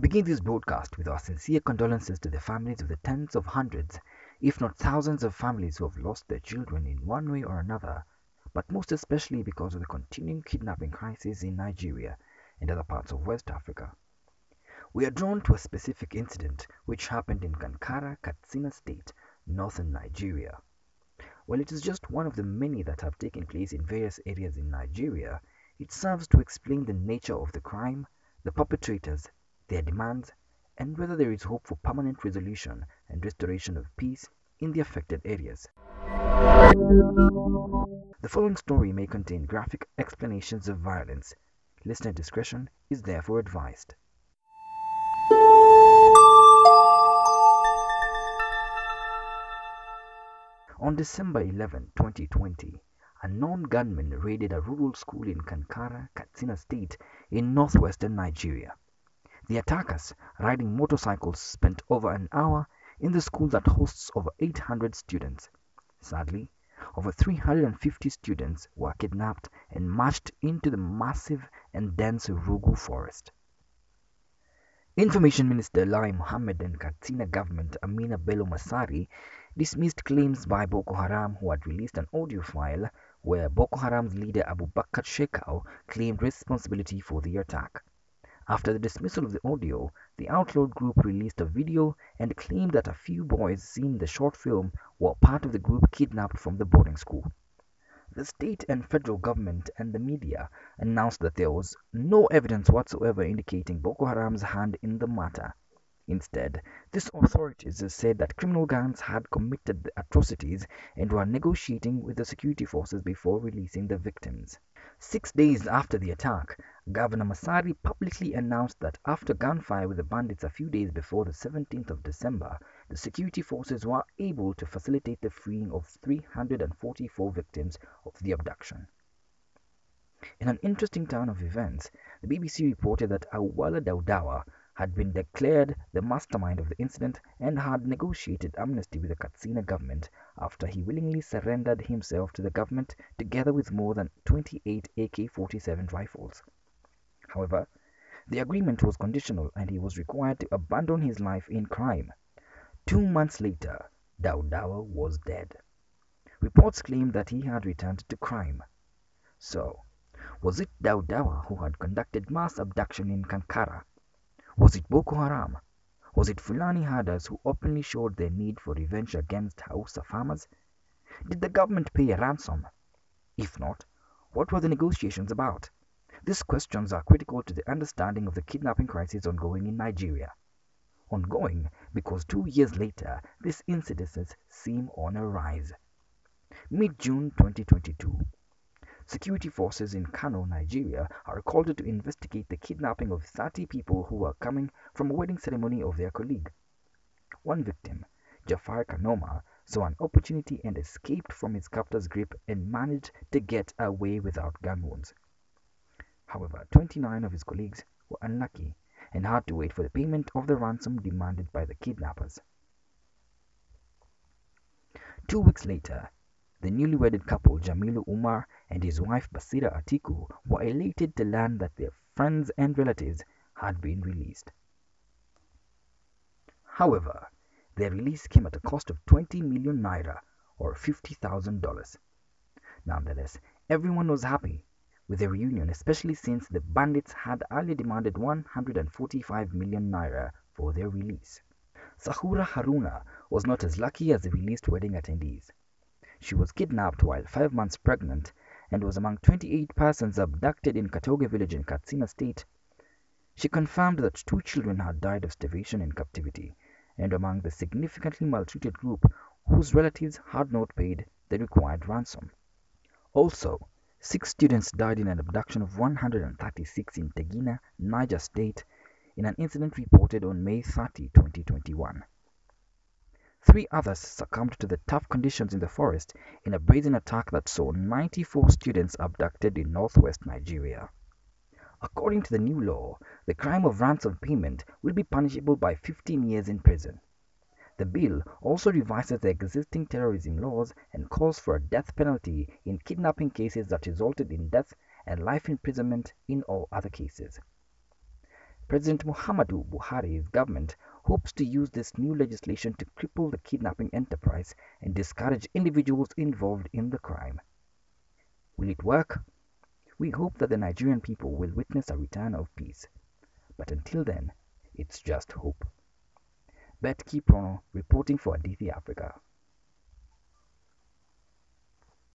begin this broadcast with our sincere condolences to the families of the tens of hundreds, if not thousands of families who have lost their children in one way or another, but most especially because of the continuing kidnapping crisis in Nigeria and other parts of West Africa. We are drawn to a specific incident which happened in Kankara, Katsina State, northern Nigeria. While it is just one of the many that have taken place in various areas in Nigeria, it serves to explain the nature of the crime, the perpetrators, their demands, and whether there is hope for permanent resolution and restoration of peace in the affected areas. The following story may contain graphic explanations of violence. Listener discretion is therefore advised. On December 11, 2020, a known gunman raided a rural school in Kankara, Katsina State in northwestern Nigeria. The attackers, riding motorcycles, spent over an hour in the school that hosts over 800 students. Sadly, over 350 students were kidnapped and marched into the massive and dense Rugu forest. Information Minister Lai Mohammed and Katsina government Amina Bello Masari dismissed claims by Boko Haram, who had released an audio file where Boko Haram's leader Abu Bakr Shekau claimed responsibility for the attack. After the dismissal of the audio, the outlawed group released a video and claimed that a few boys seen in the short film were part of the group kidnapped from the boarding school. The state and federal government and the media announced that there was no evidence whatsoever indicating Boko Haram's hand in the matter. Instead, these authorities said that criminal gangs had committed the atrocities and were negotiating with the security forces before releasing the victims. 6 days after the attack, Governor Masari publicly announced that after gunfire with the bandits a few days before the 17th of December, the security forces were able to facilitate the freeing of 344 victims of the abduction. In an interesting turn of events, the BBC reported that Awala Daudawa had been declared the mastermind of the incident and had negotiated amnesty with the Katsina government after he willingly surrendered himself to the government together with more than 28 AK-47 rifles. However, the agreement was conditional and he was required to abandon his life in crime. 2 months later, Daudawa was dead. Reports claimed that he had returned to crime. So, was it Daudawa who had conducted mass abduction in Kankara? Was it Boko Haram? Was it Fulani herders who openly showed their need for revenge against Hausa farmers? Did the government pay a ransom? If not, what were the negotiations about? These questions are critical to the understanding of the kidnapping crisis ongoing in Nigeria. Ongoing because 2 years later, these incidences seem on a rise. Mid-June 2022. Security forces in Kano, Nigeria are called to investigate the kidnapping of 30 people who were coming from a wedding ceremony of their colleague. One victim, Jafar Kanoma, saw an opportunity and escaped from his captor's grip and managed to get away without gun wounds. However, 29 of his colleagues were unlucky and had to wait for the payment of the ransom demanded by the kidnappers. 2 weeks later, the newly wedded couple Jamilu Umar and his wife Basira Atiku were elated to learn that their friends and relatives had been released. However, their release came at a cost of 20 million naira or $50,000. Nonetheless, everyone was happy with the reunion, especially since the bandits had earlier demanded 145 million naira for their release. Sahura Haruna was not as lucky as the released wedding attendees. She was kidnapped while 5 months pregnant and was among 28 persons abducted in Katoge village in Katsina State. She confirmed that 2 children had died of starvation in captivity and among the significantly maltreated group whose relatives had not paid the required ransom. Also, 6 students died in an abduction of 136 in Tegina, Niger State, in an incident reported on May 30, 2021. 3 others succumbed to the tough conditions in the forest in a brazen attack that saw 94 students abducted in northwest Nigeria. According to the new law, the crime of ransom payment will be punishable by 15 years in prison. The bill also revises the existing terrorism laws and calls for a death penalty in kidnapping cases that resulted in death and life imprisonment in all other cases. President Muhammadu Buhari's government hopes to use this new legislation to cripple the kidnapping enterprise and discourage individuals involved in the crime. Will it work? We hope that the Nigerian people will witness a return of peace. But until then, it's just hope. Bet Kiprono reporting for Adithi Africa.